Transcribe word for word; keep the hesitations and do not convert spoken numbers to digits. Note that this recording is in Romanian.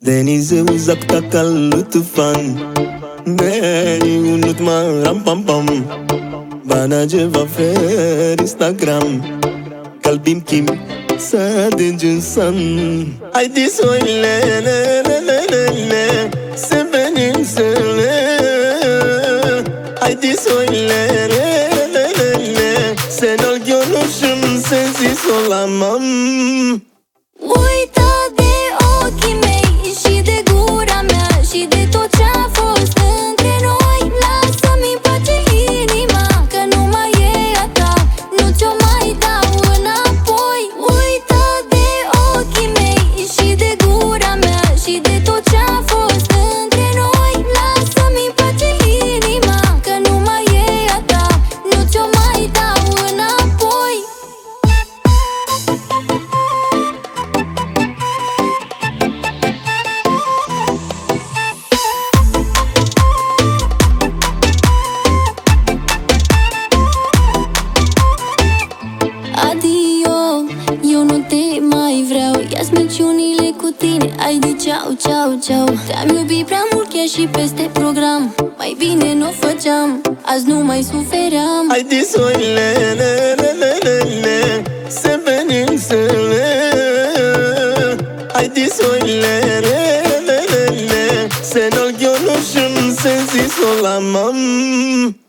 Denize uzak takallı tufan, beni unutma ram pam pam. Bana cevap ver Instagram, kalbim kim sadece insan. Haydi söyle le le le le le, sen benim söyle. Haydi söyle le le le le, sen ol gönlüm sensiz olamam. Uită de ochii mei și de gura mea și de tot ce-a fost între noi. Lasă-mi în pace inima, că nu mai e a ta, nu ți-o mai dau înapoi. Uită de ochii mei și de gura mea și de tot ce-a fost între noi. Lasă-mi în pace inima, că nu mai e a ta, nu ți-o mai dau înapoi. Adio, eu nu te mai vreau. Ia sminciunile cu tine, ai de ceau, ceau, ceau. Te-am iubit prea mult chiar și peste program. Mai bine n-o făceam, azi nu mai sufeream. Haydi söyle le le le le le, sen benim söyle. Haydi söyle le le le le, sen ol gönlüm sensiz olamam.